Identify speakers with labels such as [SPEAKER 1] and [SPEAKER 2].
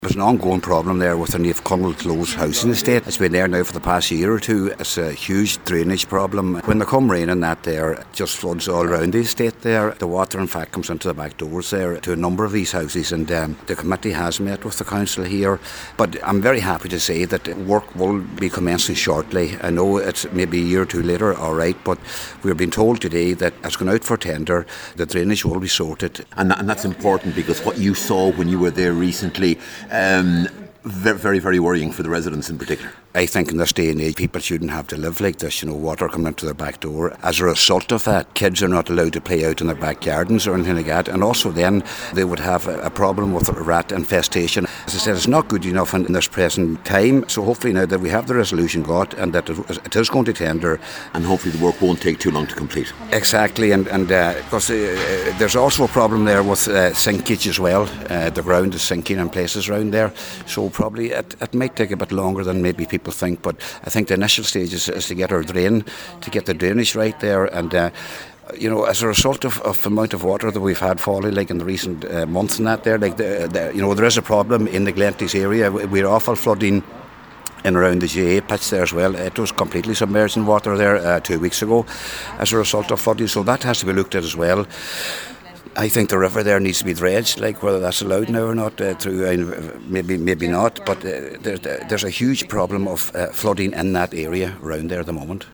[SPEAKER 1] There's an ongoing problem there with the Naomh Conaill Close housing estate. It's been there now for the past year or two. It's a huge drainage problem. When they come raining, that there it just floods all around the estate there. The water in fact comes into the back doors there to a number of these houses, and the committee has met with the council here. But I'm very happy to say that work will be commencing shortly. I know it's maybe a year or two later, all right, but we're being told today that it's gone out for tender. The drainage will be sorted.
[SPEAKER 2] And that's important, because what you saw when you were there recently, very, very worrying for the residents in particular.
[SPEAKER 1] I think in this day and age, people shouldn't have to live like this, water coming into their back door. As a result of that, kids are not allowed to play out in their back gardens or anything like that. And also then, they would have a problem with rat infestation. As I said, it's not good enough in this present time. So hopefully now that we have the resolution got and that it is going to tender.
[SPEAKER 2] And hopefully the work won't take too long to complete.
[SPEAKER 1] Exactly. And because there's also a problem there with sinkage as well. The ground is sinking in places around there. So probably it might take a bit longer than maybe people think, but I think the initial stage is to get our drain, to get the drainage right there, and as a result of the amount of water that we've had falling like in the recent months and that there, like there is a problem in the Glenties area. We're awful flooding in around the GA pitch there as well. It was completely submerged in water there 2 weeks ago as a result of flooding, so that has to be looked at as well. I think the river there needs to be dredged, like whether that's allowed now or not, maybe not, but there's a huge problem of flooding in that area around there at the moment.